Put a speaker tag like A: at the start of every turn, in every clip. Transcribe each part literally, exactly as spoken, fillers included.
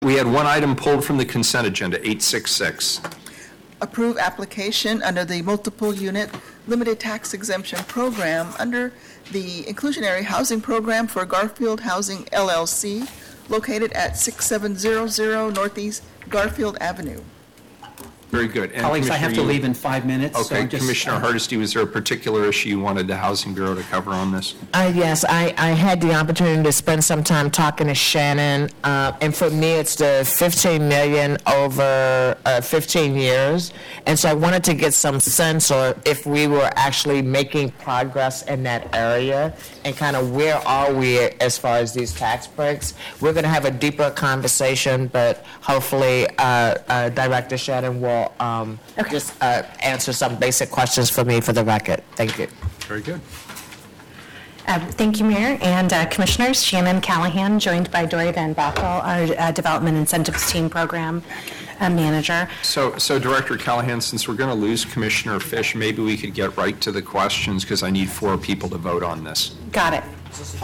A: We had one item pulled from the consent agenda, eight six six.
B: Approve application under the multiple unit limited tax exemption program under the inclusionary housing program for Garfield Housing L L C located at six seven zero zero Northeast Garfield Avenue.
A: Very good. And
C: Colleagues, I have to
A: you-
C: leave in five minutes. so
A: Okay,
C: just,
A: Commissioner
C: uh,
A: Hardesty, was there a particular issue you wanted the Housing Bureau to cover on this?
D: Uh, yes, I, I had the opportunity to spend some time talking to Shannon, uh, and for me, it's the fifteen million over uh, fifteen years, and so I wanted to get some sense or if we were actually making progress in that area, and kind of where are we as far as these tax breaks. We're going to have a deeper conversation, but hopefully uh, uh, Director Shannon will um,
E: Okay.
D: just uh, answer some basic questions for me for the record. Thank you.
A: Very good.
E: Uh, Thank you, Mayor and uh, Commissioners. Shannon Callahan, joined by Dory Van Bothel, our uh, Development Incentives Team Program uh, Manager.
A: So, so Director Callahan, since we're going to lose Commissioner Fish, maybe we could get right to the questions because I need four people to vote on this.
E: Got it.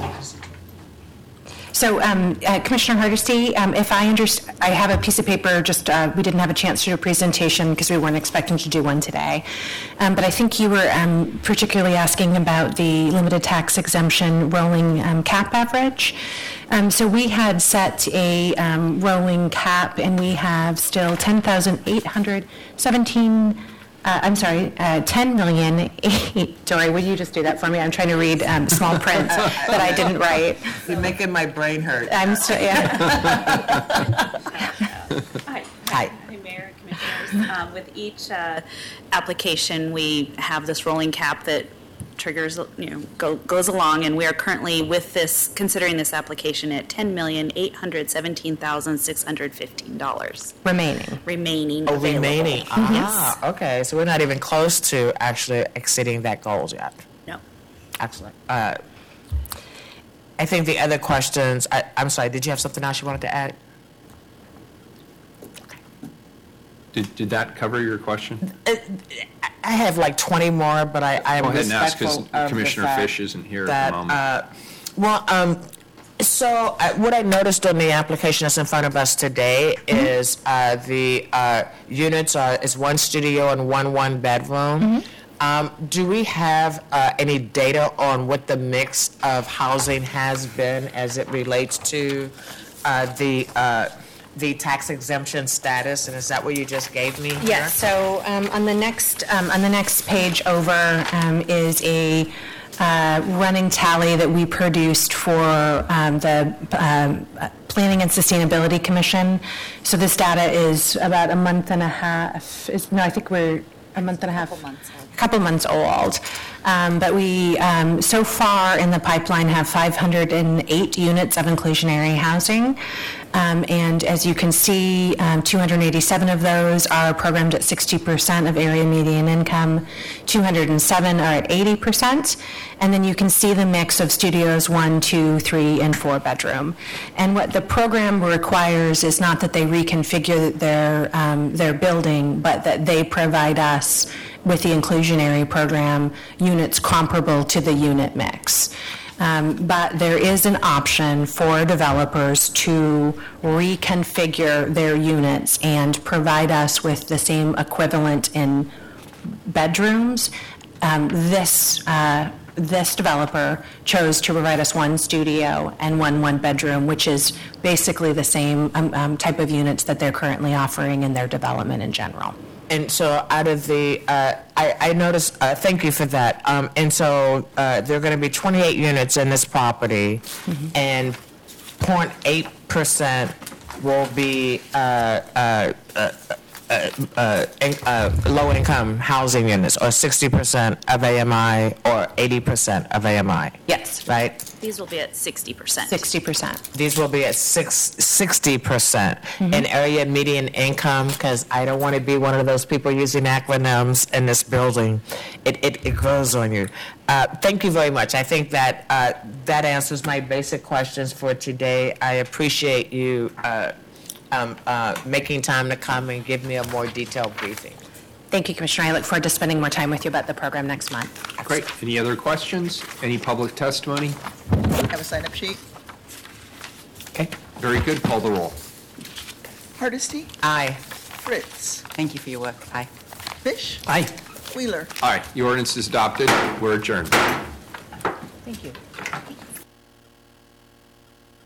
E: So um, uh, Commissioner Hardesty, um, if I understand, I have a piece of paper, just uh, we didn't have a chance to do a presentation because we weren't expecting to do one today. Um, but I think you were um, particularly asking about the limited tax exemption rolling um, cap average. Um, so we had set a um, rolling cap, and we have still ten thousand eight hundred seventeen Uh, I'm sorry, uh, ten million. Dory, would you just do that for me? I'm trying to read um, small print that I didn't write.
D: You're making my brain hurt.
E: I'm so, yeah.
F: Hi.
D: Hi.
F: Hi, Mayor, Commissioners. Um, With each uh, application, we have this rolling cap that triggers, you know, go- goes along, and we are currently with this, considering this application at ten million eight hundred seventeen thousand six hundred fifteen dollars
E: Remaining.
F: remaining
D: Oh,
F: available.
D: remaining. Ah, okay. So we're not even close to actually exceeding that goal yet.
F: No.
D: Excellent. Uh, I think the other questions, I, I'm sorry, did you have something else you wanted to add?
A: Did, did that cover your question?
D: I have like twenty more, but I, I am
A: Go ahead and ask because
D: respectful of the
A: Commissioner
D: fact
A: Fish isn't here at
D: that,
A: the moment.
D: uh, well, um, so uh, what I noticed on the application that's in front of us today is uh, the uh, units are is one studio and one one bedroom. Um, do we have uh, any data on what the mix of housing has been as it relates to uh, the uh, the tax exemption status? And is that what you just gave me? here?
E: Yes, so um, on the next, um, on the next page over um, is a uh, running tally that we produced for um, the um, Planning and Sustainability Commission. So this data is about a month and a half, is, no, I think we're a month and a half.
F: Couple months old.
E: Couple months old. Um, But we, um, so far in the pipeline, have five hundred eight units of inclusionary housing. Um, And as you can see, um, two hundred eighty-seven of those are programmed at sixty percent of area median income, two hundred seven are at eighty percent. And then you can see the mix of studios, one, two, three, and four bedroom. And what the program requires is not that they reconfigure their, um, their building, but that they provide us with the inclusionary program units comparable to the unit mix. Um, But there is an option for developers to reconfigure their units and provide us with the same equivalent in bedrooms. Um, This, uh, this developer chose to provide us one studio and one one-bedroom, which is basically the same um, um, type of units that they're currently offering in their development in general.
D: And so out of the, uh, I, I noticed, uh, thank you for that. Um, and so uh, there are going to be twenty-eight units in this property, and zero point eight percent will be uh, uh, uh, uh, uh, in, uh, low-income housing units, or sixty percent of A M I, or eighty percent of A M I.
E: Yes.
D: Right?
F: These will be at sixty percent.
E: sixty percent.
D: These will be at six, sixty percent in area median income, because I don't want to be one of those people using acronyms in this building. It, it, it grows on you. Uh, thank you very much. I think that uh, that answers my basic questions for today. I appreciate you uh, um, uh, making time to come and give me a more detailed briefing.
E: Thank you, Commissioner. I look forward to spending more time with you about the program next month.
A: Great. Any other questions? Any public testimony?
B: Have a sign-up sheet?
D: Okay.
A: Very good. Call the roll.
B: Hardesty,
D: Aye.
B: Fritz,
C: Thank you for your work. Aye.
B: Fish,
G: Aye.
B: Wheeler.
A: Aye, the ordinance is adopted. We're adjourned.
D: Thank you.